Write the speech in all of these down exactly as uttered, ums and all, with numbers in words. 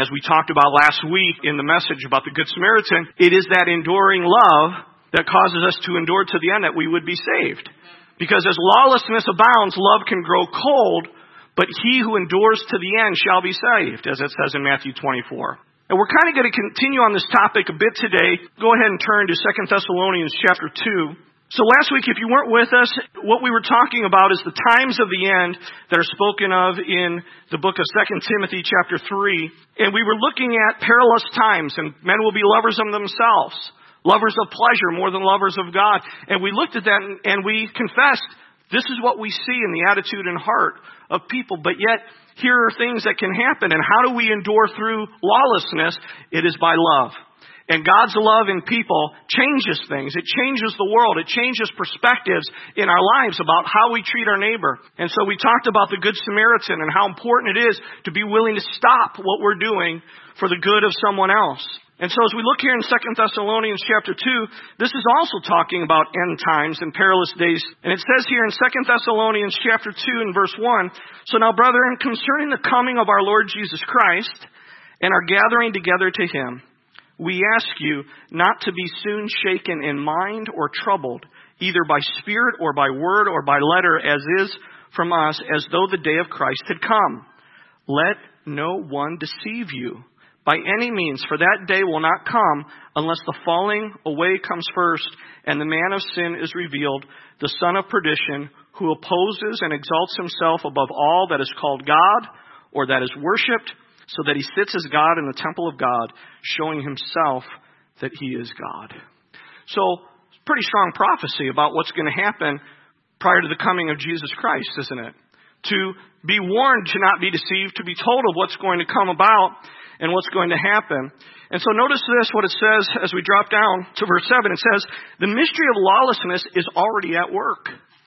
as we talked about last week in the message about the Good Samaritan, it is that enduring love that causes us to endure to the end that we would be saved. Because as lawlessness abounds, love can grow cold, but he who endures to the end shall be saved, as it says in Matthew twenty-four. And we're kind of going to continue on this topic a bit today. Go ahead and turn to Second Thessalonians chapter two. So last week, if you weren't with us, what we were talking about is the times of the end that are spoken of in the book of Second Timothy chapter three. And we were looking at perilous times, and men will be lovers of themselves, lovers of pleasure more than lovers of God. And we looked at that and, and we confessed, this is what we see in the attitude and heart of people. But yet, here are things that can happen. And how do we endure through lawlessness? It is by love. And God's love in people changes things. It changes the world. It changes perspectives in our lives about how we treat our neighbor. And so we talked about the Good Samaritan and how important it is to be willing to stop what we're doing for the good of someone else. And so as we look here in Second Thessalonians chapter two, this is also talking about end times and perilous days. And it says here in Second Thessalonians chapter two and verse one, so now brethren, concerning the coming of our Lord Jesus Christ and our gathering together to him, we ask you not to be soon shaken in mind or troubled, either by spirit or by word or by letter, as is from us, as though the day of Christ had come. Let no one deceive you by any means, for that day will not come unless the falling away comes first, and the man of sin is revealed, the son of perdition, who opposes and exalts himself above all that is called God or that is worshipped, so that he sits as God in the temple of God, showing himself that he is God. So, pretty strong prophecy about what's going to happen prior to the coming of Jesus Christ, isn't it? To be warned to not be deceived, to be told of what's going to come about and what's going to happen. And so notice this, what it says as we drop down to verse seven. It says, the mystery of lawlessness is already at work.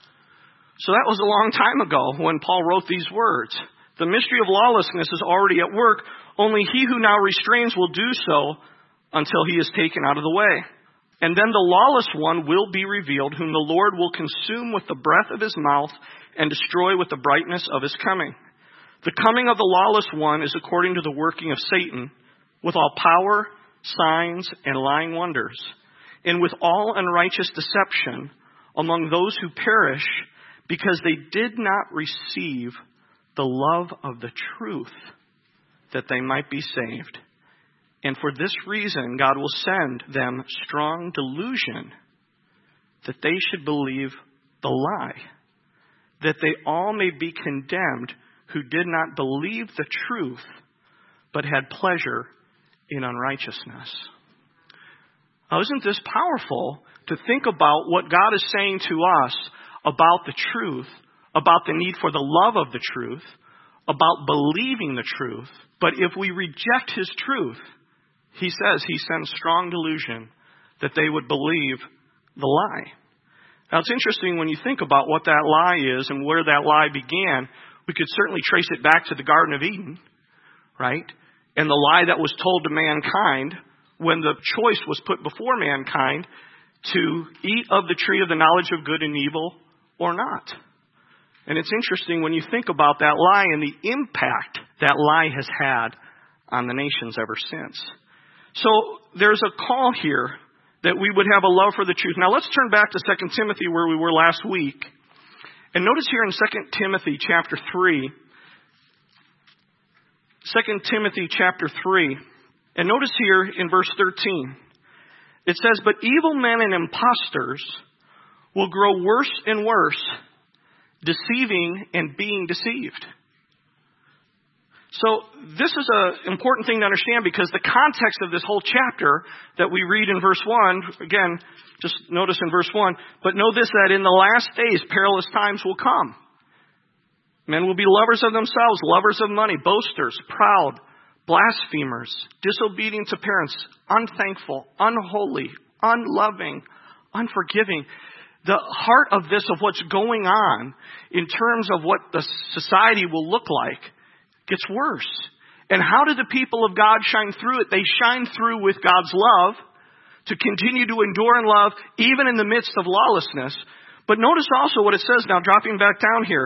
So that was a long time ago when Paul wrote these words. The mystery of lawlessness is already at work. Only he who now restrains will do so until he is taken out of the way. And then the lawless one will be revealed, whom the Lord will consume with the breath of his mouth and destroy with the brightness of his coming. The coming of the lawless one is according to the working of Satan, with all power, signs, and lying wonders, and with all unrighteous deception among those who perish, because they did not receive the love of the truth, that they might be saved. And for this reason, God will send them strong delusion, that they should believe the lie, that they all may be condemned who did not believe the truth, but had pleasure in unrighteousness. Now, isn't this powerful to think about what God is saying to us about the truth, about the need for the love of the truth, about believing the truth. But if we reject his truth, he says he sends strong delusion that they would believe the lie. Now it's interesting when you think about what that lie is and where that lie began. We could certainly trace it back to the Garden of Eden, right? And the lie that was told to mankind when the choice was put before mankind to eat of the tree of the knowledge of good and evil or not. And it's interesting when you think about that lie and the impact that lie has had on the nations ever since. So there's a call here that we would have a love for the truth. Now let's turn back to Second Timothy where we were last week. And notice here in Second Timothy chapter three, Second Timothy chapter three, and notice here in verse thirteen, it says, but evil men and impostors will grow worse and worse, deceiving and being deceived. So this is an important thing to understand because the context of this whole chapter that we read in verse one, again, just notice in verse one, but know this, that in the last days perilous times will come. Men will be lovers of themselves, lovers of money, boasters, proud, blasphemers, disobedient to parents, unthankful, unholy, unloving, unforgiving. The heart of this, of what's going on in terms of what the society will look like, gets worse. And how do the people of God shine through it? They shine through with God's love to continue to endure in love, even in the midst of lawlessness. But notice also what it says now, dropping back down here.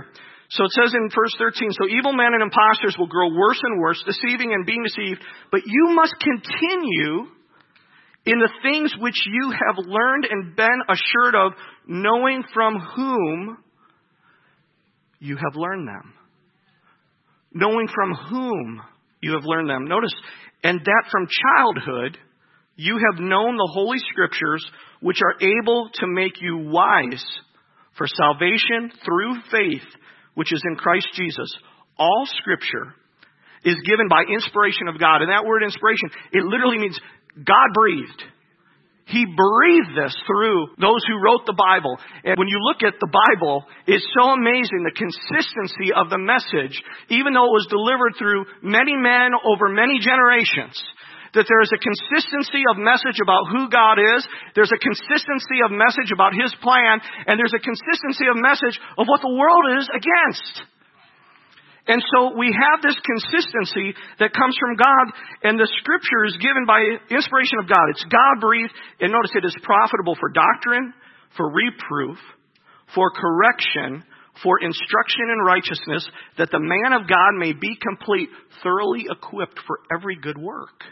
So it says in verse thirteen, so evil men and impostors will grow worse and worse, deceiving and being deceived. But you must continue in the things which you have learned and been assured of, knowing from whom you have learned them. Knowing from whom you have learned them. Notice, and that from childhood you have known the Holy Scriptures, which are able to make you wise for salvation through faith, which is in Christ Jesus. All Scripture is given by inspiration of God. And that word inspiration, it literally means God breathed. He breathed this through those who wrote the Bible. And when you look at the Bible, it's so amazing, the consistency of the message, even though it was delivered through many men over many generations, that there is a consistency of message about who God is, there's a consistency of message about His plan, and there's a consistency of message of what the world is against. And so we have this consistency that comes from God, and the Scripture is given by inspiration of God. It's God-breathed, and notice it is profitable for doctrine, for reproof, for correction, for instruction in righteousness, that the man of God may be complete, thoroughly equipped for every good work.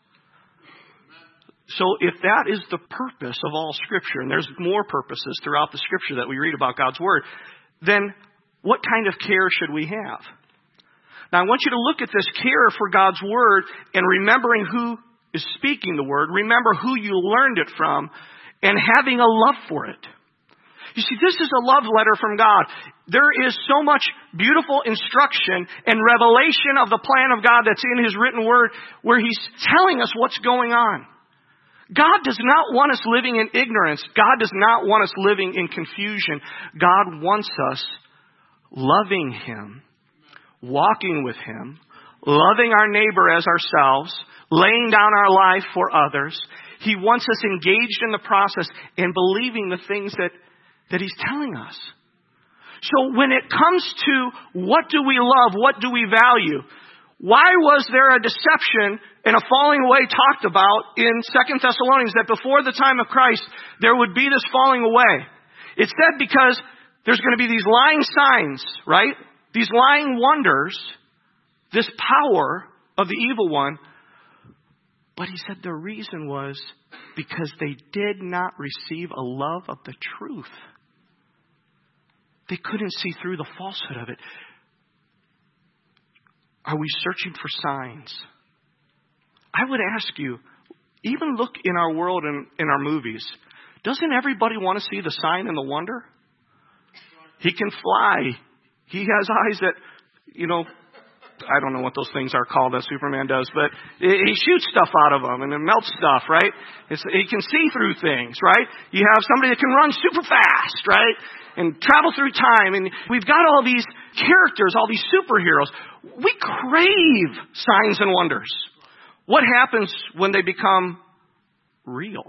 So if that is the purpose of all Scripture, and there's more purposes throughout the Scripture that we read about God's Word, then what kind of care should we have? Now I want you to look at this care for God's Word and remembering who is speaking the Word, remember who you learned it from, and having a love for it. You see, this is a love letter from God. There is so much beautiful instruction and revelation of the plan of God that's in His written Word, where He's telling us what's going on. God does not want us living in ignorance. God does not want us living in confusion. God wants us loving Him, walking with Him, loving our neighbor as ourselves, laying down our life for others. He wants us engaged in the process and believing the things that, that He's telling us. So when it comes to what do we love, what do we value, why was there a deception and a falling away talked about in Second Thessalonians, that before the time of Christ there would be this falling away? It's said because there's going to be these lying signs, right? These lying wonders, this power of the evil one. But he said the reason was because they did not receive a love of the truth. They couldn't see through the falsehood of it. Are we searching for signs? I would ask you, even look in our world and in our movies. Doesn't everybody want to see the sign and the wonder? He can fly. He has eyes that, you know, I don't know what those things are called that Superman does, but he shoots stuff out of them and it melts stuff, right? It's, he can see through things, right? You have somebody that can run super fast, right? And travel through time. And we've got all these characters, all these superheroes. We crave signs and wonders. What happens when they become real?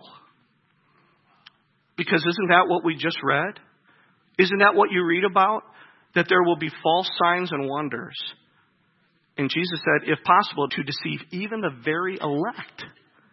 Because isn't that what we just read? Isn't that what you read about? That there will be false signs and wonders. And Jesus said, if possible, to deceive even the very elect.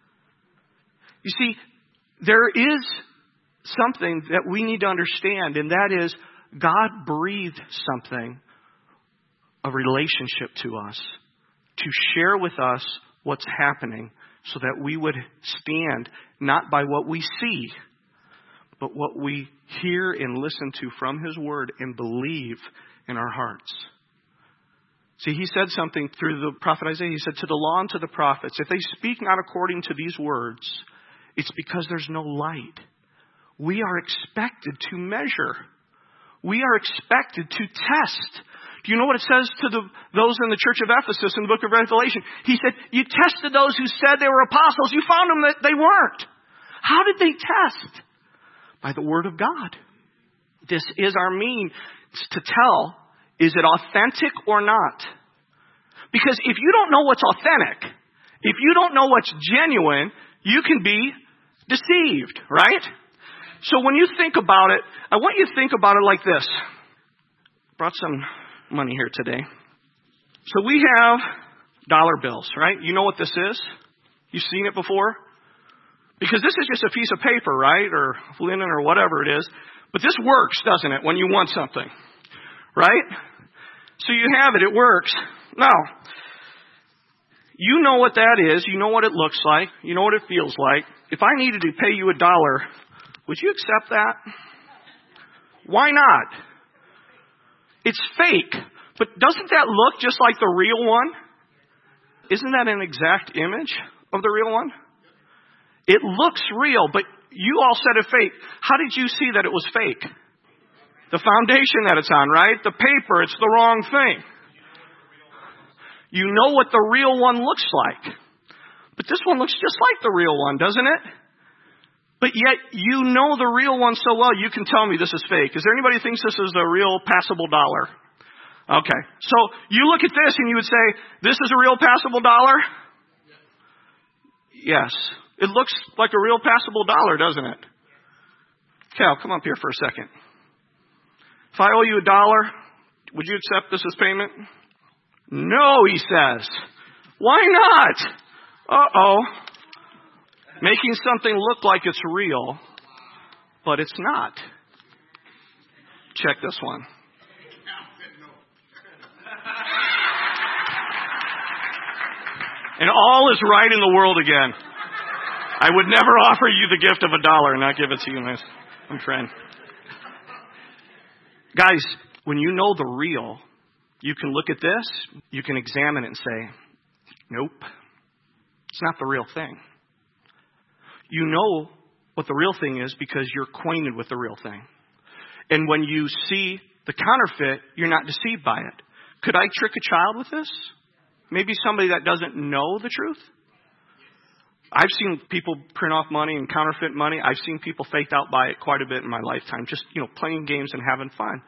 You see, there is something that we need to understand, and that is God breathed something, a relationship to us, to share with us what's happening so that we would stand not by what we see, but what we hear and listen to from His Word and believe in our hearts. See, He said something through the prophet Isaiah. He said, to the law and to the prophets, if they speak not according to these words, it's because there's no light. We are expected to measure. We are expected to test. Do you know what it says to the, those in the church of Ephesus in the book of Revelation? He said, you tested those who said they were apostles. You found them that they weren't. How did they test? By the Word of God. This is our means to tell, is it authentic or not? Because if you don't know what's authentic, if you don't know what's genuine, you can be deceived, right? So when you think about it, I want you to think about it like this. Brought some money here today. So we have dollar bills, right? You know what this is? You've seen it before? Because this is just a piece of paper, right? Or linen or whatever it is. But this works, doesn't it, when you want something? Right? So you have it. It works. Now, you know what that is. You know what it looks like. You know what it feels like. If I needed to pay you a dollar, would you accept that? Why not? It's fake. But doesn't that look just like the real one? Isn't that an exact image of the real one? It looks real, but you all said it fake. How did you see that it was fake? The foundation that it's on, right? The paper, it's the wrong thing. You know what the real one looks like. But this one looks just like the real one, doesn't it? But yet you know the real one so well, you can tell me this is fake. Is there anybody who thinks this is a real passable dollar? Okay. So you look at this and you would say, this is a real passable dollar? Yes. It looks like a real passable dollar, doesn't it? Cal, come up here for a second. If I owe you a dollar, would you accept this as payment? No, he says. Why not? Uh-oh. Making something look like it's real, but it's not. Check this one. And all is right in the world again. I would never offer you the gift of a dollar and not give it to you, my friend. Guys, when you know the real, you can look at this, you can examine it and say, nope, it's not the real thing. You know what the real thing is because you're acquainted with the real thing. And when you see the counterfeit, you're not deceived by it. Could I trick a child with this? Maybe somebody that doesn't know the truth? I've seen people print off money and counterfeit money. I've seen people faked out by it quite a bit in my lifetime. Just, you know, playing games and having fun.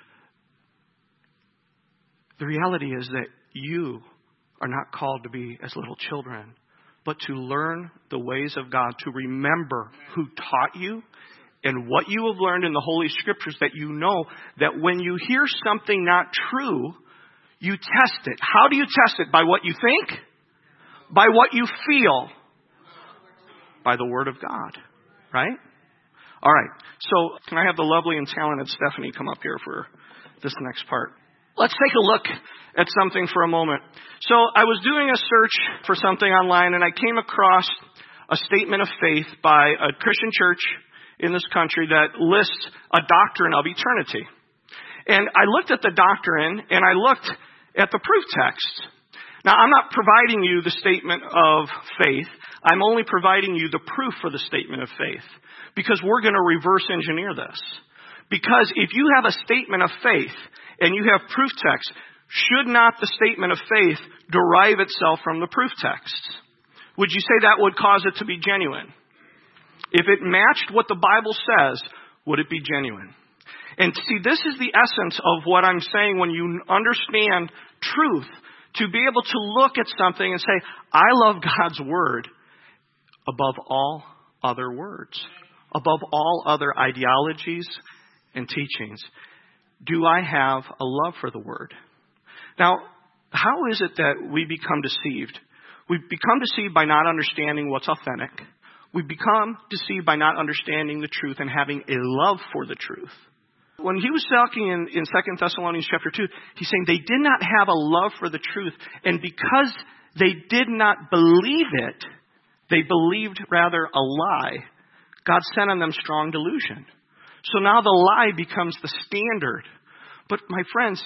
The reality is that you are not called to be as little children, but to learn the ways of God, to remember who taught you and what you have learned in the Holy Scriptures, that you know that when you hear something not true, you test it. How do you test it? By what you think? By what you feel? By the Word of God. Right? All right. So can I have the lovely and talented Stephanie come up here for this next part? Let's take a look at something for a moment. So I was doing a search for something online, and I came across a statement of faith by a Christian church in this country that lists a doctrine of eternity. And I looked at the doctrine, and I looked at the proof text. Now, I'm not providing you the statement of faith. I'm only providing you the proof for the statement of faith, because we're going to reverse engineer this. Because if you have a statement of faith and you have proof text, should not the statement of faith derive itself from the proof text? Would you say that would cause it to be genuine? If it matched what the Bible says, would it be genuine? And see, this is the essence of what I'm saying when you understand truth, to be able to look at something and say, I love God's Word above all other words, above all other ideologies and teachings. Do I have a love for the Word? Now, how is it that we become deceived? We become deceived by not understanding what's authentic. We become deceived by not understanding the truth and having a love for the truth. When he was talking in, in Second Thessalonians chapter two, he's saying they did not have a love for the truth. And because they did not believe it, they believed rather a lie. God sent on them strong delusion. So now the lie becomes the standard. But my friends,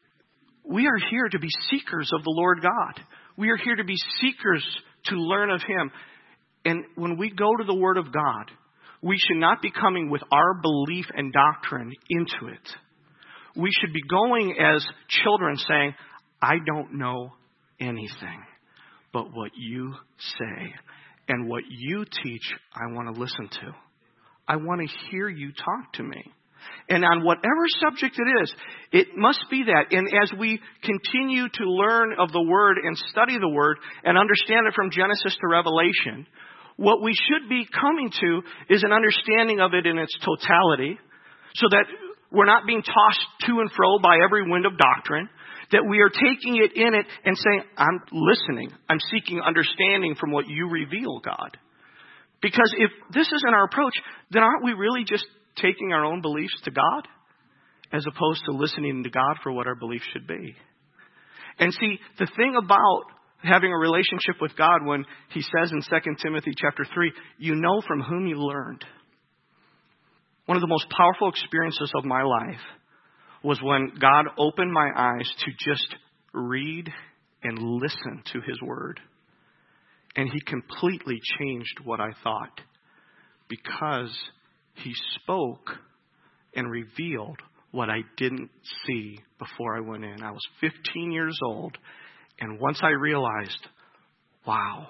we are here to be seekers of the Lord God. We are here to be seekers to learn of Him. And when we go to the Word of God, we should not be coming with our belief and doctrine into it. We should be going as children saying, I don't know anything but what you say. And what you teach, I want to listen to. I want to hear you talk to me. And on whatever subject it is, it must be that. And as we continue to learn of the Word and study the Word and understand it from Genesis to Revelation, what we should be coming to is an understanding of it in its totality, so that we're not being tossed to and fro by every wind of doctrine, that we are taking it in it and saying, I'm listening, I'm seeking understanding from what you reveal, God. Because if this isn't our approach, then aren't we really just taking our own beliefs to God as opposed to listening to God for what our belief should be. And see, the thing about having a relationship with God, when he says in Second Timothy chapter three, you know from whom you learned. One of the most powerful experiences of my life was when God opened my eyes to just read and listen to his word. And he completely changed what I thought, because he spoke and revealed what I didn't see before I went in. I was fifteen years old, and once I realized, wow,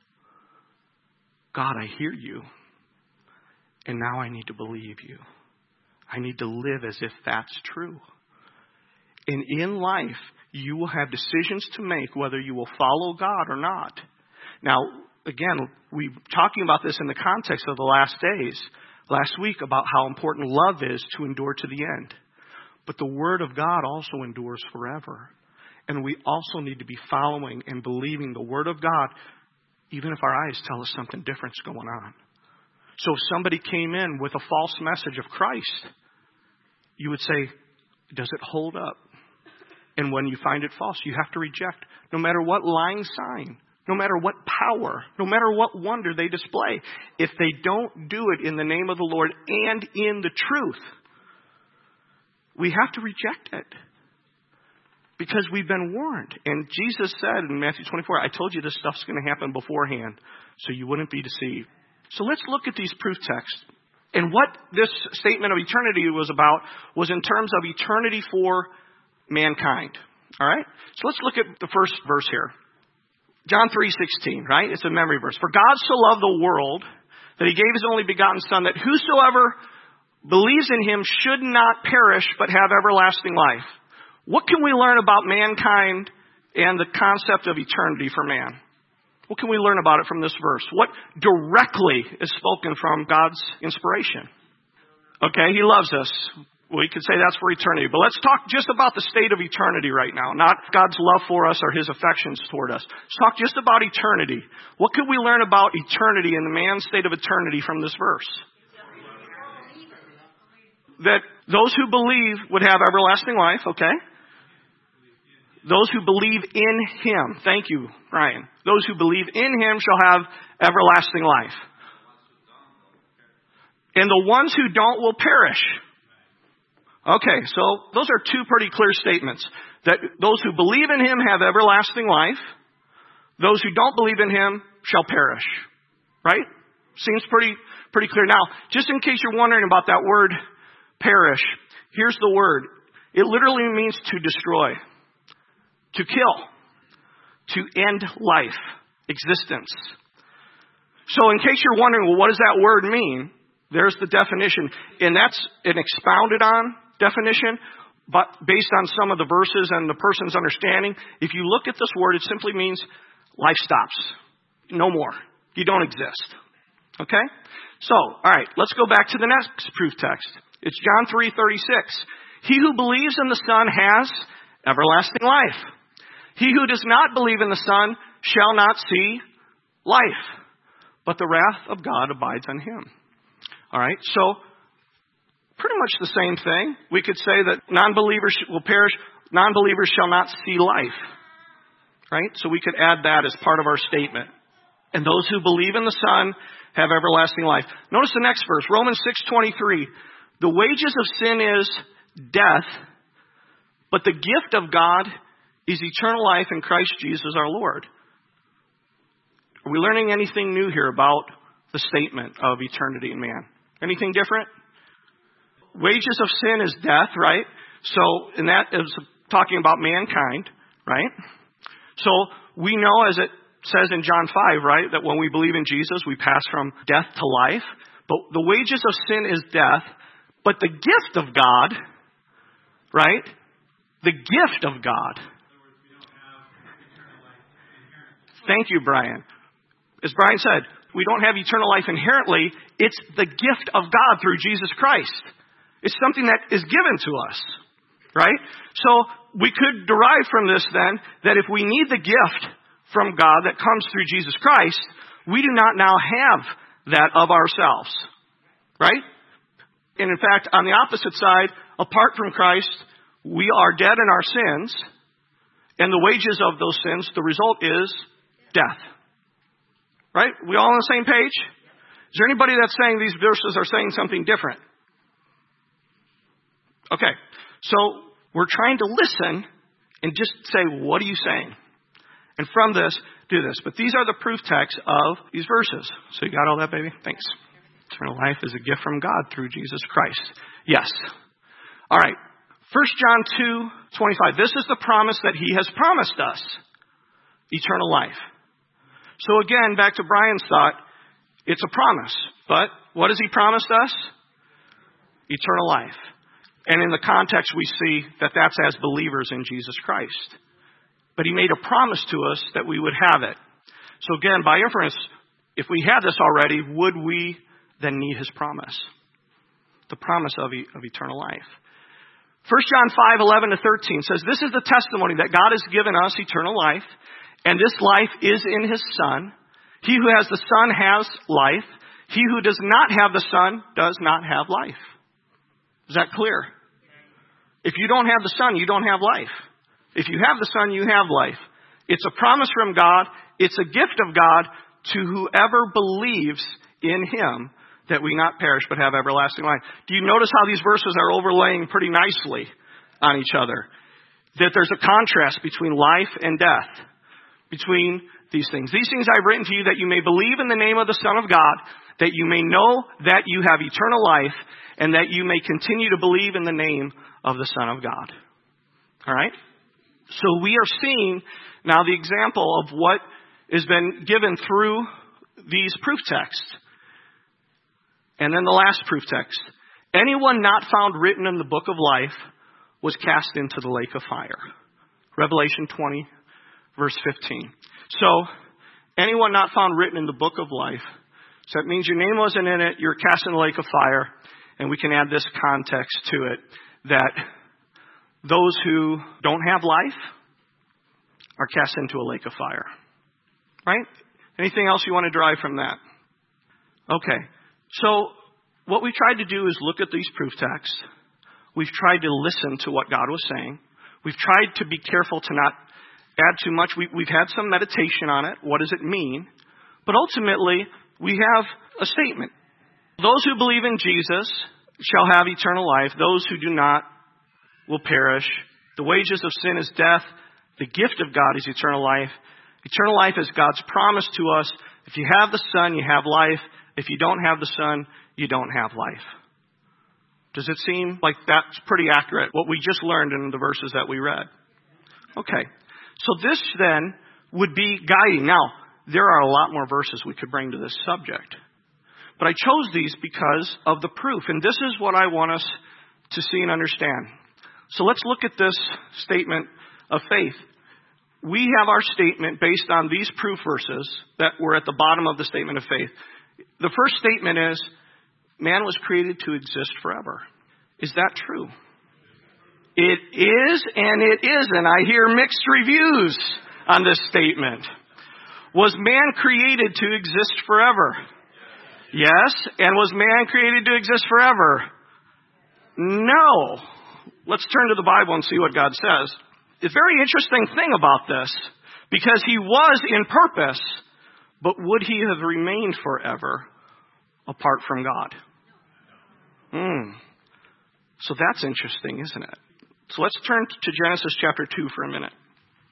God, I hear you, and now I need to believe you. I need to live as if that's true. And in life, you will have decisions to make whether you will follow God or not. Now, again, we're talking about this in the context of the last days, last week, about how important love is to endure to the end. But the Word of God also endures forever. And we also need to be following and believing the Word of God, even if our eyes tell us something different's going on. So if somebody came in with a false message of Christ, you would say, does it hold up? And when you find it false, you have to reject, no matter what lying sign, no matter what power, no matter what wonder they display. If they don't do it in the name of the Lord and in the truth, we have to reject it, because we've been warned. And Jesus said in Matthew twenty-four, I told you this stuff's going to happen beforehand, so you wouldn't be deceived. So let's look at these proof texts. And what this statement of eternity was about was in terms of eternity for mankind. All right? So let's look at the first verse here. John three sixteen, right? It's a memory verse. For God so loved the world that he gave his only begotten Son, that whosoever believes in him should not perish but have everlasting life. What can we learn about mankind and the concept of eternity for man? What can we learn about it from this verse? What directly is spoken from God's inspiration? Okay, he loves us. We could say that's for eternity. But let's talk just about the state of eternity right now. Not God's love for us or his affections toward us. Let's talk just about eternity. What could we learn about eternity and the man's state of eternity from this verse? That those who believe would have everlasting life, okay? Those who believe in him. Thank you, Brian. Those who believe in him shall have everlasting life. And the ones who don't will perish. Okay, so those are two pretty clear statements. That those who believe in him have everlasting life. Those who don't believe in him shall perish. Right? Seems pretty pretty clear. Now, just in case you're wondering about that word perish, here's the word. It literally means to destroy, to kill, to end life, existence. So in case you're wondering, well, what does that word mean? There's the definition. And that's an expounded on definition, but based on some of the verses and the person's understanding. If you look at this word, it simply means life stops. No more. You don't exist. Okay? So, all right, let's go back to the next proof text. It's John three thirty-six. He who believes in the Son has everlasting life. He who does not believe in the Son shall not see life, but the wrath of God abides on him. All right, so pretty much the same thing. We could say that non-believers will perish, non-believers shall not see life. Right? So we could add that as part of our statement. And those who believe in the Son have everlasting life. Notice the next verse, Romans six twenty-three. The wages of sin is death, but the gift of God is eternal life in Christ Jesus our Lord. Are we learning anything new here about the statement of eternity in man? Anything different? Wages of sin is death, right? So, and that is talking about mankind, right? So, we know, as it says in John five, right, that when we believe in Jesus, we pass from death to life. But the wages of sin is death, but the gift of God, right? The gift of God. Thank you, Brian. As Brian said, we don't have eternal life inherently. It's the gift of God through Jesus Christ. It's something that is given to us, right? So we could derive from this then that if we need the gift from God that comes through Jesus Christ, we do not now have that of ourselves, right? And in fact, on the opposite side, Apart from Christ, we are dead in our sins, and the wages of those sins, the result is death. Right? We all on the same page? Is there anybody that's saying these verses are saying something different? Okay. So we're trying to listen and just say, what are you saying? And from this, do this. But these are the proof texts of these verses. So you got all that, baby? Thanks. Eternal life is a gift from God through Jesus Christ. Yes. All right. First John two twenty-five. This is the promise that he has promised us. Eternal life. So again, back to Brian's thought, it's a promise. But what has he promised us? Eternal life. And in the context, we see that that's as believers in Jesus Christ. But he made a promise to us that we would have it. So again, by inference, if we had this already, would we then need his promise? The promise of, e- of eternal life. First John five, eleven to thirteen says, this is the testimony that God has given us eternal life, and this life is in his Son. He who has the Son has life. He who does not have the Son does not have life. Is that clear? If you don't have the Son, you don't have life. If you have the Son, you have life. It's a promise from God. It's a gift of God to whoever believes in him, that we not perish but have everlasting life. Do you notice how these verses are overlaying pretty nicely on each other? That there's a contrast between life and death, between these things. These things I've written to you that you may believe in the name of the Son of God, that you may know that you have eternal life, and that you may continue to believe in the name of the Son of God. All right? So we are seeing now the example of what has been given through these proof texts. And then the last proof text. Anyone not found written in the book of life was cast into the lake of fire. Revelation twenty, verse fifteen. So, anyone not found written in the book of life, so that means your name wasn't in it, you're cast in the lake of fire. And we can add this context to it, that those who don't have life are cast into a lake of fire. Right? Anything else you want to derive from that? Okay. So, what we tried to do is look at these proof texts. We've tried to listen to what God was saying. We've tried to be careful to not add too much. We, we've had some meditation on it. What does it mean? But ultimately, we have a statement. Those who believe in Jesus shall have eternal life. Those who do not will perish. The wages of sin is death. The gift of God is eternal life. Eternal life is God's promise to us. If you have the Son, you have life. If you don't have the Son, you don't have life. Does it seem like that's pretty accurate, what we just learned in the verses that we read? Okay. So this then would be guiding. Now, there are a lot more verses we could bring to this subject. But I chose these because of the proof. And this is what I want us to see and understand. So let's look at this statement of faith. We have our statement based on these proof verses that were at the bottom of the statement of faith. The first statement is, man was created to exist forever. Is that true? It is and it isn't. I hear mixed reviews on this statement. Was man created to exist forever? Yes. And was man created to exist forever? No. Let's turn to the Bible and see what God says. The very interesting thing about this, because he was in purpose, but would he have remained forever apart from God? Hmm. So that's interesting, isn't it? So let's turn to Genesis chapter two for a minute.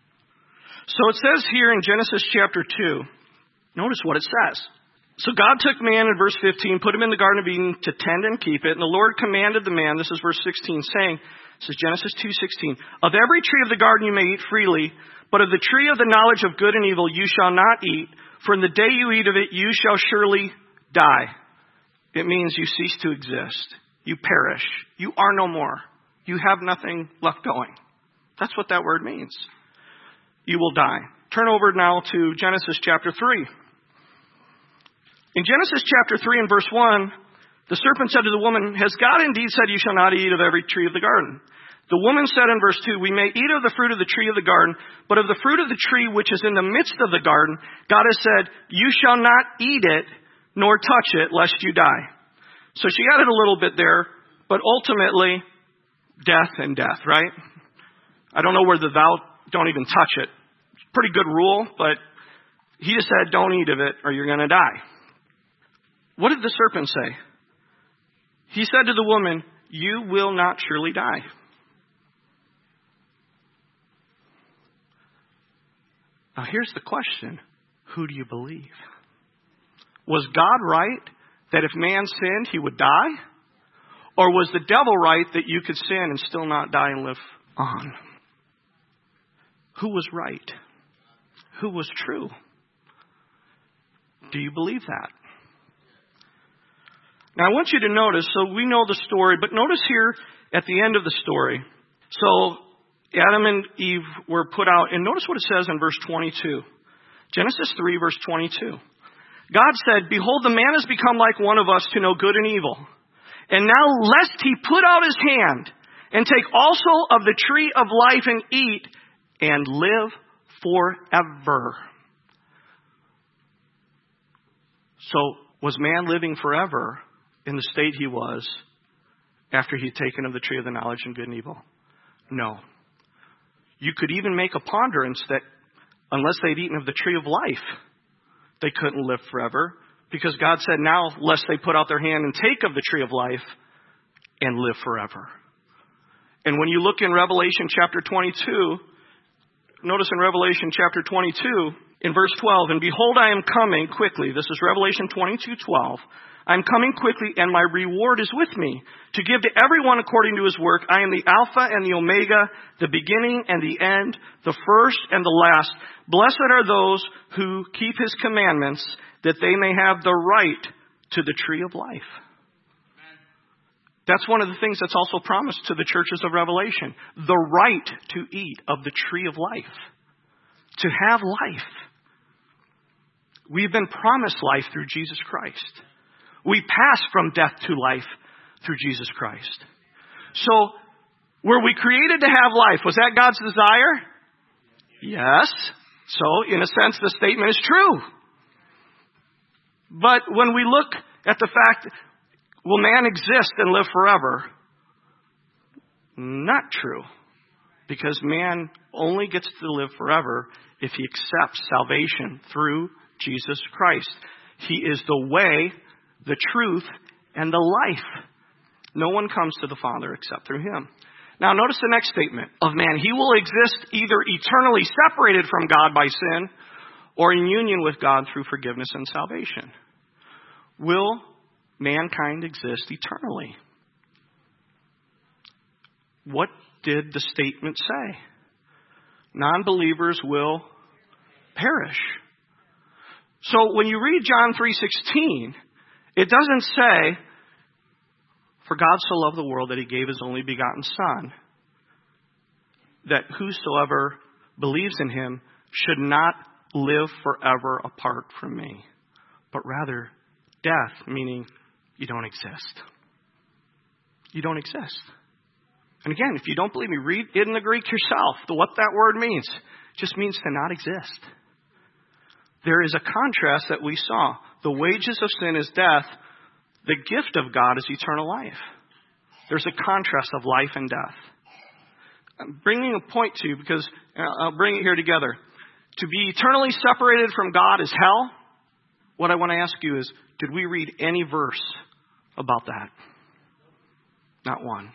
So it says here in Genesis chapter two, notice what it says. So God took man in verse fifteen, put him in the Garden of Eden to tend and keep it. And the Lord commanded the man, this is verse sixteen, saying, this is Genesis two sixteen, of every tree of the garden you may eat freely, but of the tree of the knowledge of good and evil you shall not eat, for in the day you eat of it you shall surely die. It means you cease to exist. You perish. You are no more. You have nothing left going. That's what that word means. You will die. Turn over now to Genesis chapter three. In Genesis chapter three and verse one, the serpent said to the woman, has God indeed said you shall not eat of every tree of the garden? The woman said in verse two, we may eat of the fruit of the tree of the garden, but of the fruit of the tree which is in the midst of the garden, God has said, you shall not eat it, nor touch it, lest you die. So she added a little bit there, but ultimately, death and death, right? I don't know where the thou don't even touch it. Pretty good rule, but he just said, don't eat of it or you're going to die. What did the serpent say? He said to the woman, you will not surely die. Now here's the question. Who do you believe? Was God right that if man sinned, he would die? Or was the devil right that you could sin and still not die and live on? Who was right? Who was true? Do you believe that? Now I want you to notice, so we know the story, but notice here at the end of the story. So Adam and Eve were put out, and notice what it says in verse twenty-two. Genesis three, verse twenty-two. God said, behold, the man has become like one of us to know good and evil. And now lest he put out his hand and take also of the tree of life and eat and live forever. So was man living forever in the state he was after he'd taken of the tree of the knowledge of good and evil? No. You could even make a ponderance that unless they'd eaten of the tree of life, they couldn't live forever. Because God said, now, lest they put out their hand and take of the tree of life and live forever. And when you look in Revelation chapter twenty-two, notice in Revelation chapter twenty-two, in verse twelve, and behold, I am coming quickly. This is Revelation twenty-two twelve. I am coming quickly, and my reward is with me, to give to everyone according to his work. I am the Alpha and the Omega, the beginning and the end, the first and the last. Blessed are those who keep his commandments, that they may have the right to the tree of life. That's one of the things that's also promised to the churches of Revelation. The right to eat of the tree of life. To have life. We've been promised life through Jesus Christ. We pass from death to life through Jesus Christ. So, were we created to have life? Was that God's desire? Yes. So, in a sense, the statement is true. But when we look at the fact, will man exist and live forever? Not true. Because man only gets to live forever if he accepts salvation through Jesus Christ. He is the way, the truth, and the life. No one comes to the Father except through him. Now notice the next statement of man. He will exist either eternally separated from God by sin or in union with God through forgiveness and salvation. Will mankind exist eternally? What did the statement say? Non-believers will perish. So when you read John three sixteen, it doesn't say, for God so loved the world that he gave his only begotten Son, that whosoever believes in him should not live forever apart from me, but rather death, meaning you don't exist. You don't exist. And again, if you don't believe me, read it in the Greek yourself. The, what that word means. It just means to not exist. There is a contrast that we saw. The wages of sin is death. The gift of God is eternal life. There's a contrast of life and death. I'm bringing a point to you because I'll bring it here together. To be eternally separated from God is hell. What I want to ask you is, did we read any verse about that? Not one.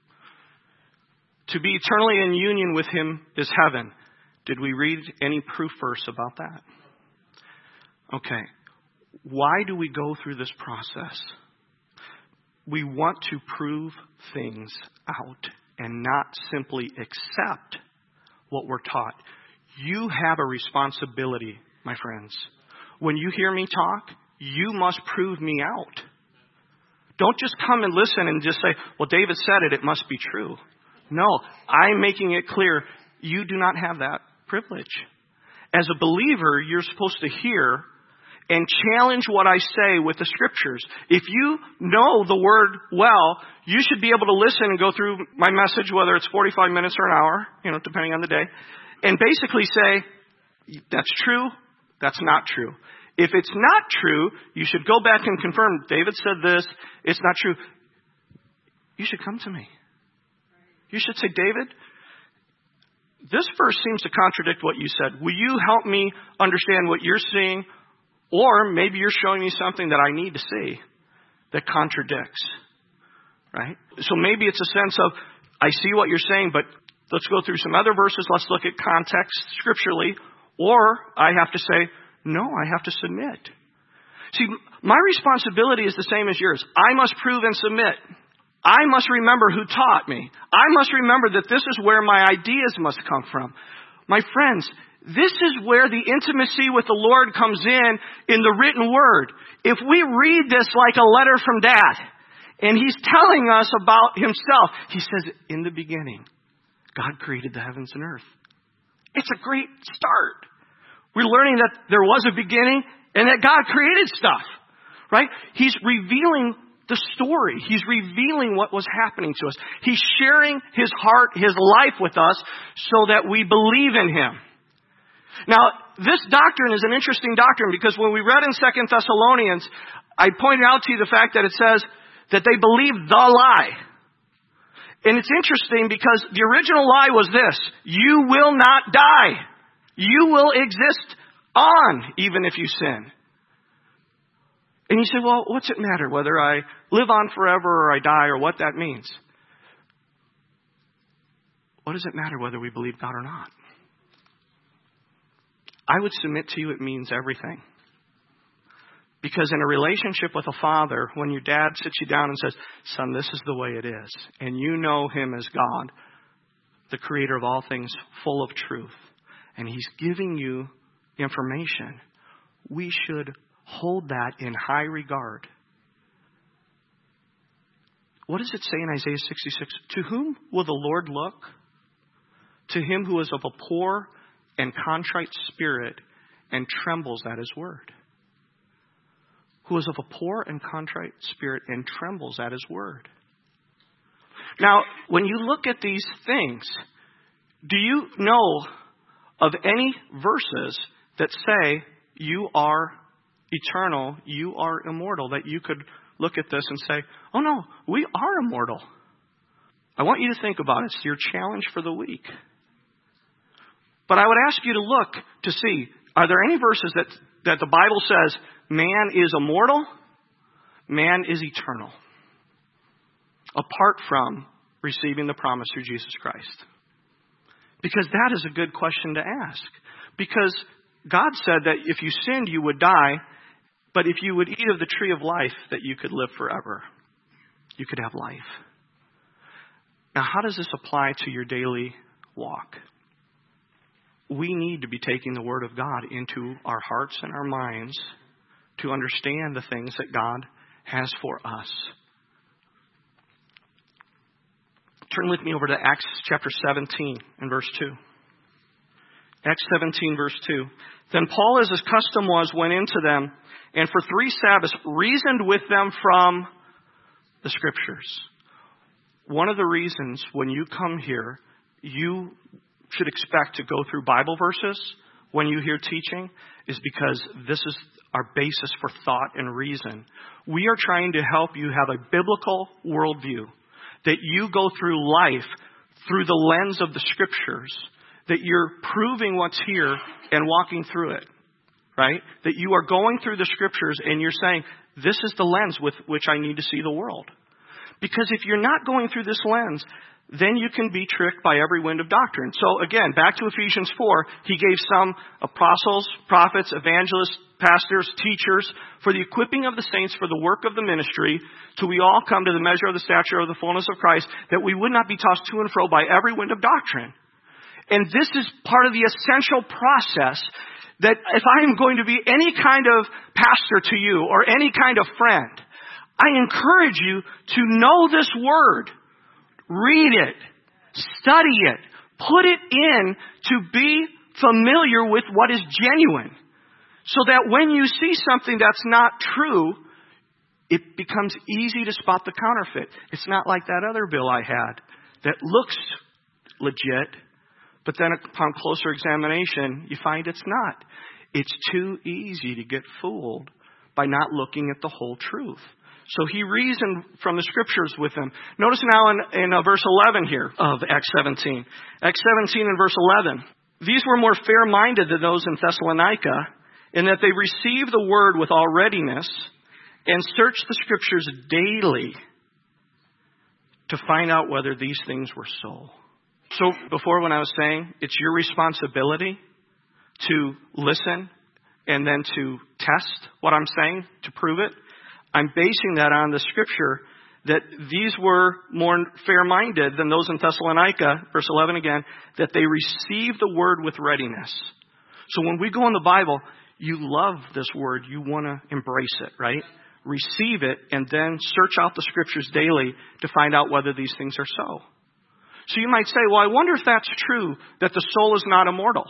To be eternally in union with him is heaven. Did we read any proof verse about that? Okay. Why do we go through this process? We want to prove things out and not simply accept what we're taught. You have a responsibility, my friends. When you hear me talk, you must prove me out. Don't just come and listen and just say, well, David said it, it must be true. No, I'm making it clear you do not have that privilege. As a believer, you're supposed to hear and challenge what I say with the scriptures. If you know the word well, you should be able to listen and go through my message, whether it's forty-five minutes or an hour, you know, depending on the day, and basically say, that's true, that's not true. If it's not true, you should go back and confirm, David said this, it's not true. You should come to me. You should say, David, this verse seems to contradict what you said. Will you help me understand what you're seeing? Or maybe you're showing me something that I need to see that contradicts, right? So maybe it's a sense of, I see what you're saying, but let's go through some other verses. Let's look at context scripturally. Or I have to say, no, I have to submit. See, my responsibility is the same as yours. I must prove and submit. I must remember who taught me. I must remember that this is where my ideas must come from. My friends, this is where the intimacy with the Lord comes in, in the written word. If we read this like a letter from Dad, and He's telling us about Himself, He says, in the beginning, God created the heavens and earth. It's a great start. We're learning that there was a beginning and that God created stuff, right? He's revealing the story. He's revealing what was happening to us. He's sharing His heart, His life with us so that we believe in Him. Now, this doctrine is an interesting doctrine because when we read in Second Thessalonians, I pointed out to you the fact that it says that they believed the lie. And it's interesting because the original lie was this: you will not die. You will exist on even if you sin. And you say, well, what's it matter whether I live on forever or I die or what that means? What does it matter whether we believe God or not? I would submit to you it means everything. Because in a relationship with a father, when your dad sits you down and says, son, this is the way it is, and you know Him as God, the creator of all things, full of truth, and He's giving you information, we should hold that in high regard. What does it say in Isaiah sixty-six? To whom will the Lord look? To him who is of a poor and contrite spirit and trembles at His word. Who is of a poor and contrite spirit and trembles at His word. Now, when you look at these things, do you know of any verses that say you are eternal, you are immortal, that you could look at this and say, oh no, we are immortal? I want you to think about it. It's your challenge for the week. But I would ask you to look to see, are there any verses that, that the Bible says man is immortal, man is eternal, apart from receiving the promise through Jesus Christ? Because that is a good question to ask. Because God said that if you sinned, you would die, but if you would eat of the tree of life, that you could live forever. You could have life. Now, how does this apply to your daily walk? We need to be taking the Word of God into our hearts and our minds to understand the things that God has for us. Turn with me over to Acts chapter seventeen and verse two. Acts seventeen, verse two. Then Paul, as his custom was, went into them, and for three Sabbaths reasoned with them from the Scriptures. One of the reasons when you come here, you should expect to go through Bible verses when you hear teaching, is because this is our basis for thought and reason. We are trying to help you have a biblical worldview, that you go through life through the lens of the Scriptures, that you're proving what's here and walking through it, right? That you are going through the Scriptures and you're saying, this is the lens with which I need to see the world. Because if you're not going through this lens, then you can be tricked by every wind of doctrine. So again, back to Ephesians four, he gave some apostles, prophets, evangelists, pastors, teachers, for the equipping of the saints for the work of the ministry, till we all come to the measure of the stature of the fullness of Christ, that we would not be tossed to and fro by every wind of doctrine. And this is part of the essential process that if I am going to be any kind of pastor to you or any kind of friend, I encourage you to know this word. Read it. Study it. Put it in to be familiar with what is genuine. So that when you see something that's not true, it becomes easy to spot the counterfeit. It's not like that other bill I had that looks legit, but then upon closer examination, you find it's not. It's too easy to get fooled by not looking at the whole truth. So he reasoned from the scriptures with them. Notice now in, in uh, verse eleven here of Acts seventeen. Acts seventeen and verse eleven. These were more fair-minded than those in Thessalonica, in that they received the word with all readiness and searched the scriptures daily to find out whether these things were so. So before when I was saying it's your responsibility to listen and then to test what I'm saying to prove it, I'm basing that on the scripture that these were more fair-minded than those in Thessalonica, verse eleven again, that they received the word with readiness. So when we go in the Bible, you love this word. You want to embrace it, right? Receive it and then search out the scriptures daily to find out whether these things are so. So you might say, well, I wonder if that's true, that the soul is not immortal.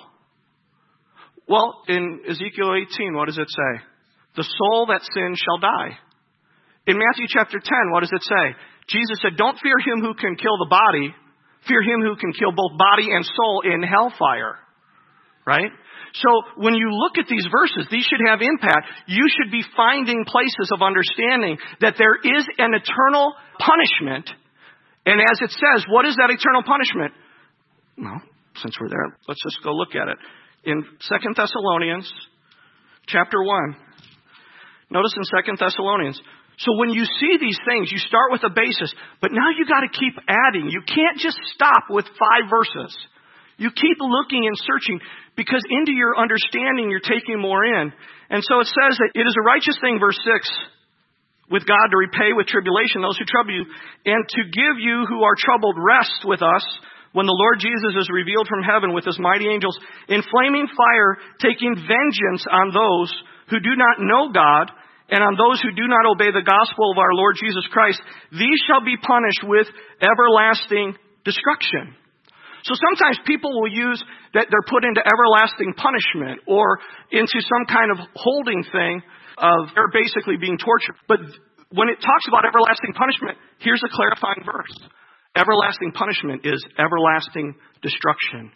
Well, in Ezekiel eighteen, what does it say? The soul that sins shall die. In Matthew chapter ten, what does it say? Jesus said, don't fear him who can kill the body. Fear him who can kill both body and soul in hellfire. Right? So when you look at these verses, these should have impact. You should be finding places of understanding that there is an eternal punishment. And as it says, what is that eternal punishment? Well, since we're there, let's just go look at it. In Second Thessalonians chapter one. Notice in Second Thessalonians. So when you see these things, you start with a basis. But now you got to keep adding. You can't just stop with five verses. You keep looking and searching, because into your understanding, you're taking more in. And so it says that it is a righteous thing, verse six, with God to repay with tribulation those who trouble you, and to give you who are troubled rest with us when the Lord Jesus is revealed from heaven with his mighty angels in flaming fire, taking vengeance on those who do not know God and on those who do not obey the gospel of our Lord Jesus Christ. These shall be punished with everlasting destruction. So sometimes people will use that they're put into everlasting punishment or into some kind of holding thing of they're basically being tortured. But when it talks about everlasting punishment, here's a clarifying verse. Everlasting punishment is everlasting destruction.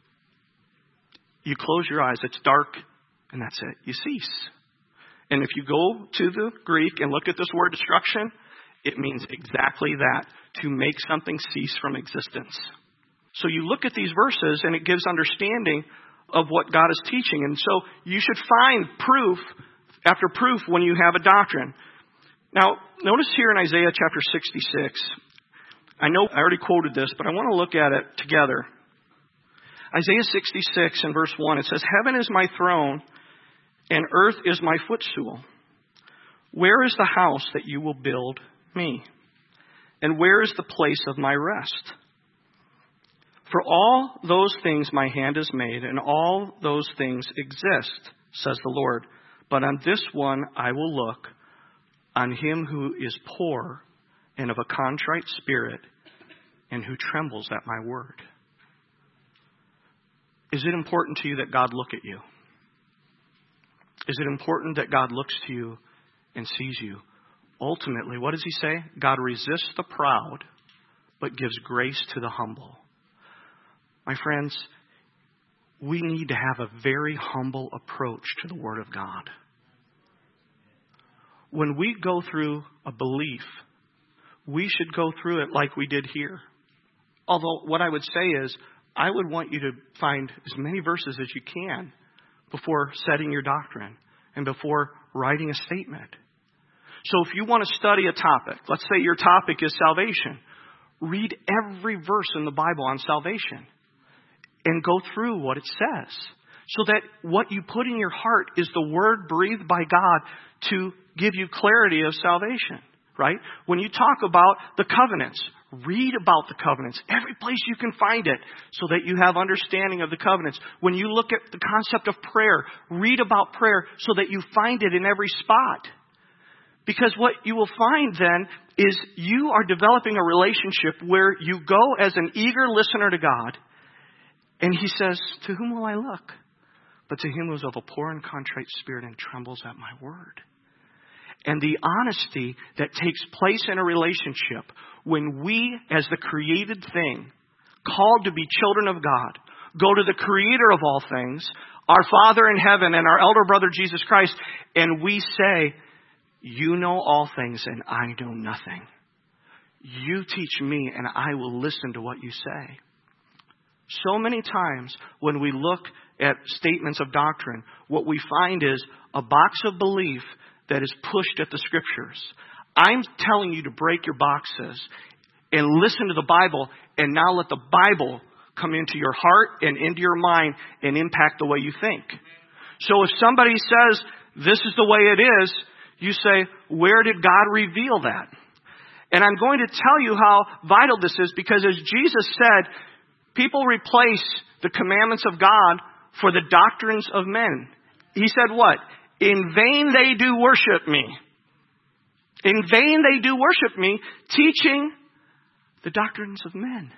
You close your eyes, it's dark, and that's it. You cease. And if you go to the Greek and look at this word destruction, it means exactly that, to make something cease from existence. So you look at these verses and it gives understanding of what God is teaching. And so you should find proof after proof when you have a doctrine. Now, notice here in Isaiah chapter sixty-six, I know I already quoted this, but I want to look at it together. Isaiah sixty-six and verse one, it says, heaven is my throne and earth is my footstool. Where is the house that you will build me? And where is the place of my rest? For all those things my hand has made, and all those things exist, says the Lord. But on this one I will look, on him who is poor and of a contrite spirit, and who trembles at my word. Is it important to you that God look at you? Is it important that God looks to you and sees you? Ultimately, what does he say? God resists the proud, but gives grace to the humble. My friends, we need to have a very humble approach to the Word of God. When we go through a belief, we should go through it like we did here. Although what I would say is, I would want you to find as many verses as you can before setting your doctrine and before writing a statement. So if you want to study a topic, let's say your topic is salvation, read every verse in the Bible on salvation and go through what it says, so that what you put in your heart is the word breathed by God to give you clarity of salvation, right? When you talk about the covenants, read about the covenants, every place you can find it, so that you have understanding of the covenants. When you look at the concept of prayer, read about prayer so that you find it in every spot. Because what you will find then is you are developing a relationship where you go as an eager listener to God, and he says, to whom will I look? But to him who is of a poor and contrite spirit and trembles at my word. And the honesty that takes place in a relationship when we, as the created thing, called to be children of God, go to the creator of all things, our Father in heaven and our elder brother Jesus Christ, and we say, You know all things and I know nothing. You teach me and I will listen to what you say. So many times when we look at statements of doctrine, what we find is a box of belief that is pushed at the Scriptures. I'm telling you to break your boxes and listen to the Bible, and now let the Bible come into your heart and into your mind and impact the way you think. So if somebody says, this is the way it is, you say, where did God reveal that? And I'm going to tell you how vital this is, because as Jesus said, people replace the commandments of God for the doctrines of men. He said what? In vain they do worship me. In vain they do worship me, teaching the doctrines of men.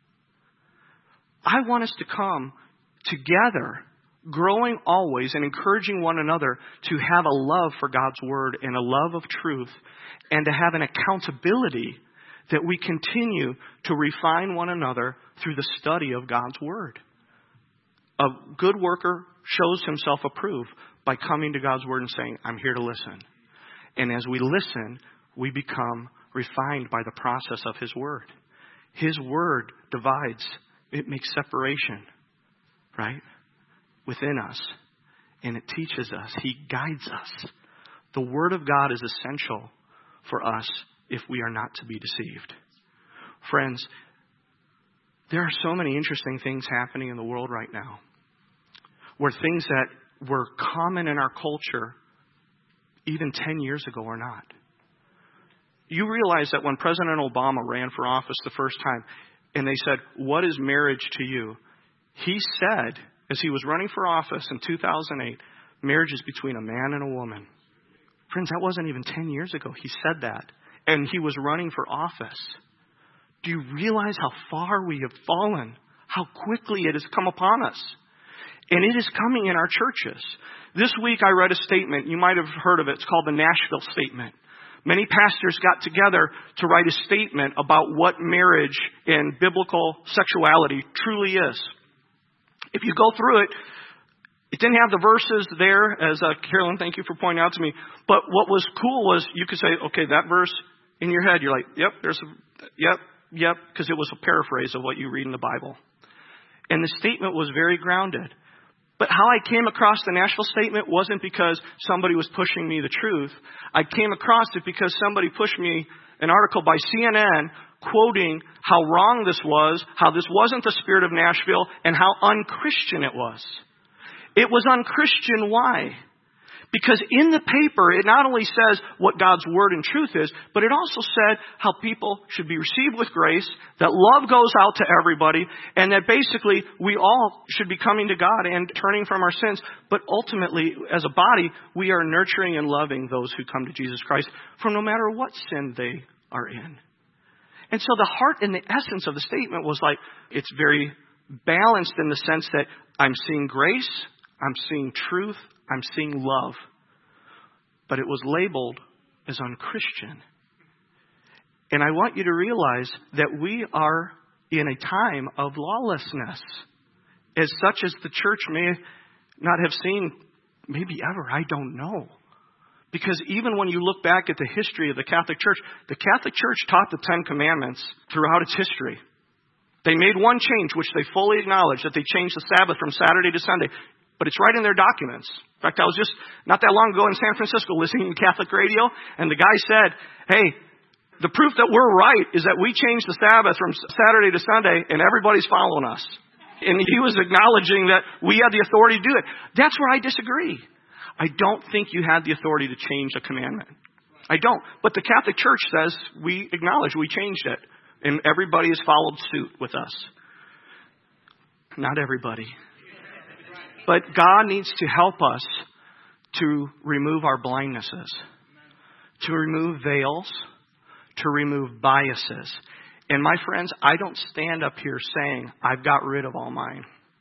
I want us to come together, growing always and encouraging one another to have a love for God's Word and a love of truth, and to have an accountability that we continue to refine one another through the study of God's Word. A good worker shows himself approved by coming to God's Word and saying, I'm here to listen. And as we listen, we become refined by the process of His Word. His Word divides. It makes separation, right, within us. And it teaches us. He guides us. The Word of God is essential for us if we are not to be deceived. Friends, there are so many interesting things happening in the world right now, where things that were common in our culture even ten years ago are not. You realize that when President Obama ran for office the first time, and they said, what is marriage to you? He said, as he was running for office in two thousand eight, marriage is between a man and a woman. Friends, that wasn't even ten years ago. He said that. And he was running for office. Do you realize how far we have fallen? How quickly it has come upon us? And it is coming in our churches. This week I read a statement. You might have heard of it. It's called the Nashville Statement. Many pastors got together to write a statement about what marriage and biblical sexuality truly is. If you go through it, it didn't have the verses there, as uh, Carolyn, thank you for pointing out to me. But what was cool was you could say, okay, that verse in your head, you're like, yep, there's a, yep, yep, because it was a paraphrase of what you read in the Bible. And the statement was very grounded. But how I came across the Nashville Statement wasn't because somebody was pushing me the truth. I came across it because somebody pushed me an article by C N N quoting how wrong this was, how this wasn't the spirit of Nashville, and how unchristian it was. It was unchristian. Why? Because in the paper, it not only says what God's Word and truth is, but it also said how people should be received with grace, that love goes out to everybody, and that basically we all should be coming to God and turning from our sins. But ultimately, as a body, we are nurturing and loving those who come to Jesus Christ from no matter what sin they are in. And so the heart and the essence of the statement was like, it's very balanced in the sense that I'm seeing grace, I'm seeing truth, I'm seeing love. But it was labeled as unchristian. And I want you to realize that we are in a time of lawlessness, as such as the church may not have seen maybe ever. I don't know. Because even when you look back at the history of the Catholic Church, the Catholic Church taught the Ten Commandments throughout its history. They made one change, which they fully acknowledged, that they changed the Sabbath from Saturday to Sunday. But it's right in their documents. In fact, I was just not that long ago in San Francisco listening to Catholic radio, and the guy said, hey, the proof that we're right is that we changed the Sabbath from Saturday to Sunday, and everybody's following us. And he was acknowledging that we had the authority to do it. That's where I disagree. I don't think you had the authority to change a commandment. I don't. But the Catholic Church says we acknowledge we changed it, and everybody has followed suit with us. Not everybody. But God needs to help us to remove our blindnesses, to remove veils, to remove biases. And my friends, I don't stand up here saying, I've got rid of all mine.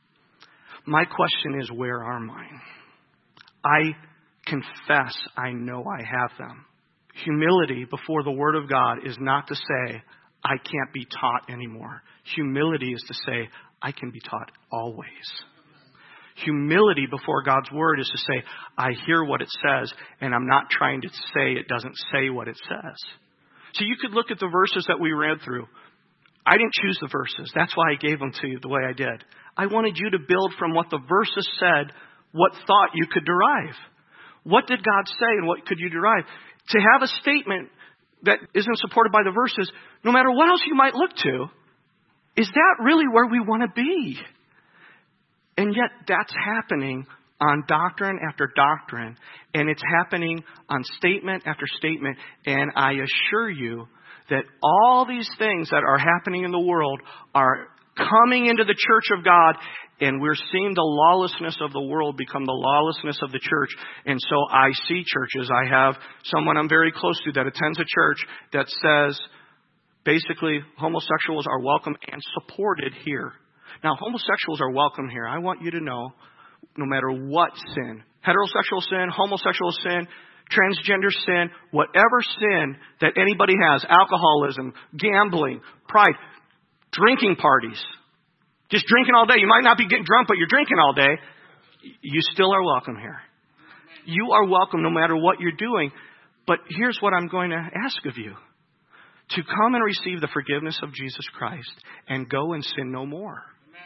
My question is, where are mine? I confess I know I have them. Humility before the Word of God is not to say, I can't be taught anymore. Humility is to say, I can be taught always. humility before God's word is to say, I hear what it says, and I'm not trying to say it doesn't say what it says. So you could look at the verses that we read through. I didn't choose the verses. That's why I gave them to you the way I did. I wanted you to build from what the verses said, what thought you could derive. What did God say and what could you derive? To have a statement that isn't supported by the verses, no matter what else you might look to, is that really where we want to be? And yet that's happening on doctrine after doctrine. And it's happening on statement after statement. And I assure you that all these things that are happening in the world are coming into the church of God. And we're seeing the lawlessness of the world become the lawlessness of the church. And so I see churches. I have someone I'm very close to that attends a church that says, basically, homosexuals are welcome and supported here. Now, homosexuals are welcome here. I want you to know, no matter what sin, heterosexual sin, homosexual sin, transgender sin, whatever sin that anybody has, alcoholism, gambling, pride, drinking parties, just drinking all day. You might not be getting drunk, but you're drinking all day. You still are welcome here. You are welcome no matter what you're doing. But here's what I'm going to ask of you. To come and receive the forgiveness of Jesus Christ and go and sin no more.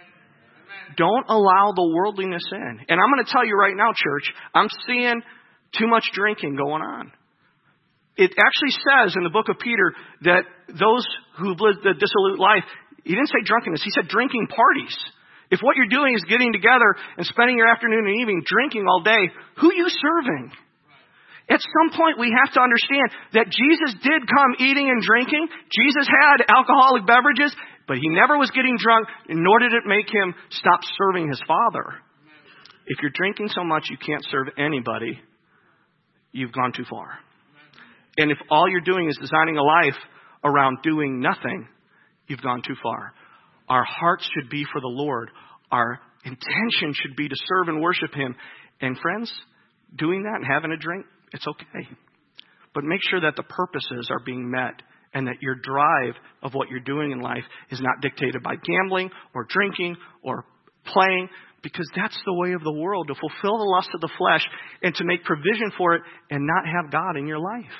Don't allow the worldliness in. And I'm going to tell you right now, church, I'm seeing too much drinking going on. It actually says in the book of Peter that those who've lived the dissolute life, he didn't say drunkenness, he said drinking parties. If what you're doing is getting together and spending your afternoon and evening drinking all day, who are you serving? At some point, we have to understand that Jesus did come eating and drinking. Jesus had alcoholic beverages, but he never was getting drunk, nor did it make him stop serving his Father. If you're drinking so much you can't serve anybody, you've gone too far. And if all you're doing is designing a life around doing nothing, you've gone too far. Our hearts should be for the Lord. Our intention should be to serve and worship him. And friends, doing that and having a drink, it's okay. But make sure that the purposes are being met and that your drive of what you're doing in life is not dictated by gambling or drinking or playing, because that's the way of the world, to fulfill the lust of the flesh and to make provision for it and not have God in your life.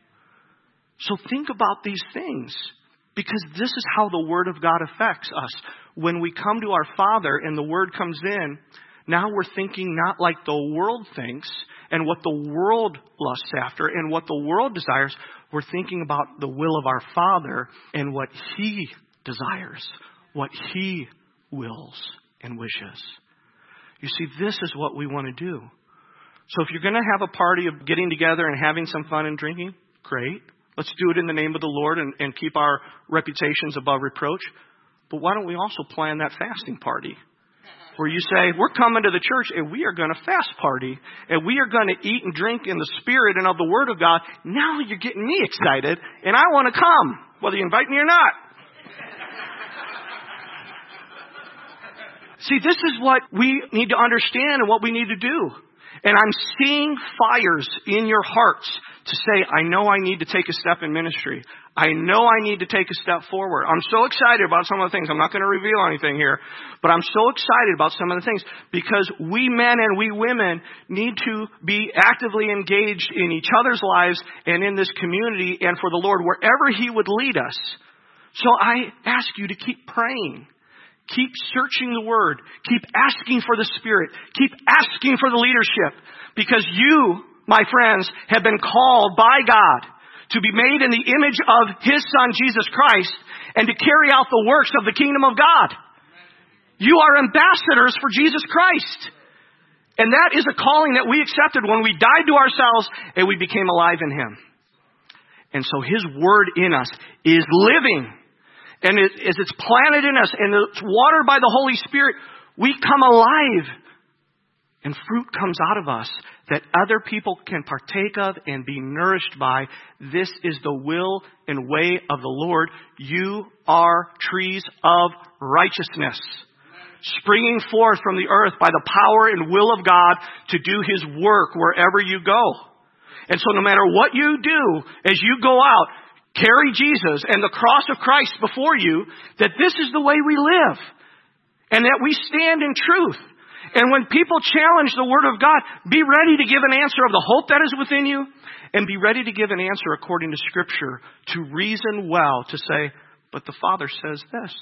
So think about these things, because this is how the Word of God affects us. When we come to our Father and the Word comes in, now we're thinking not like the world thinks and what the world lusts after and what the world desires. We're thinking about the will of our Father and what He desires, what He wills and wishes. You see, this is what we want to do. So if you're going to have a party of getting together and having some fun and drinking, great. Let's do it in the name of the Lord and, and keep our reputations above reproach. But why don't we also plan that fasting party? Where you say, we're coming to the church and we are going to fast party and we are going to eat and drink in the Spirit and of the Word of God. Now you're getting me excited and I want to come, whether you invite me or not. See, this is what we need to understand and what we need to do. And I'm seeing fires in your hearts to say, I know I need to take a step in ministry. I know I need to take a step forward. I'm so excited about some of the things. I'm not going to reveal anything here, but I'm so excited about some of the things because we men and we women need to be actively engaged in each other's lives and in this community and for the Lord wherever He would lead us. So I ask you to keep praying. Keep searching the Word. Keep asking for the Spirit. Keep asking for the leadership. Because you, my friends, have been called by God to be made in the image of His Son, Jesus Christ, and to carry out the works of the kingdom of God. You are ambassadors for Jesus Christ. And that is a calling that we accepted when we died to ourselves and we became alive in Him. And so His Word in us is living. And it, as it's planted in us and it's watered by the Holy Spirit, we come alive. And fruit comes out of us that other people can partake of and be nourished by. This is the will and way of the Lord. You are trees of righteousness, springing forth from the earth by the power and will of God to do His work wherever you go. And so no matter what you do as you go out, carry Jesus and the cross of Christ before you, that this is the way we live. And that we stand in truth. And when people challenge the Word of God, be ready to give an answer of the hope that is within you, and be ready to give an answer according to Scripture, to reason well, to say, but the Father says this.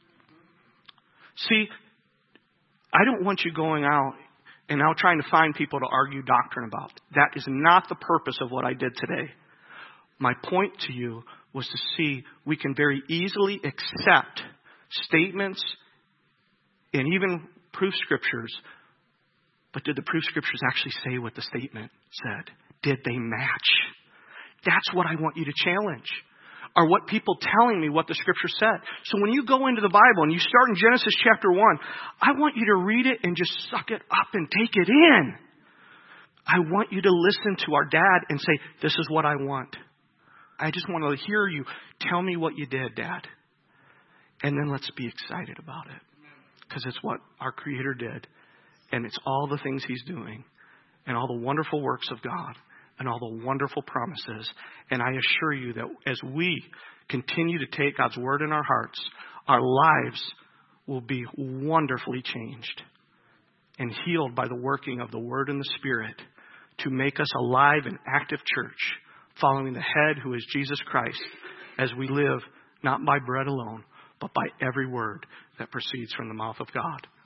See, I don't want you going out and now trying to find people to argue doctrine about. That is not the purpose of what I did today. My point to you was to see we can very easily accept statements and even proof scriptures. But did the proof scriptures actually say what the statement said? Did they match? That's what I want you to challenge. Are what people telling me what the Scripture said. So when you go into the Bible and you start in Genesis chapter one, I want you to read it and just suck it up and take it in. I want you to listen to our dad and say, this is what I want. I just want to hear you. Tell me what you did, Dad. And then let's be excited about it. Because it's what our Creator did. And it's all the things He's doing. And all the wonderful works of God. And all the wonderful promises. And I assure you that as we continue to take God's Word in our hearts, our lives will be wonderfully changed and healed by the working of the Word and the Spirit to make us a live and active church, following the head who is Jesus Christ, as we live not by bread alone, but by every word that proceeds from the mouth of God.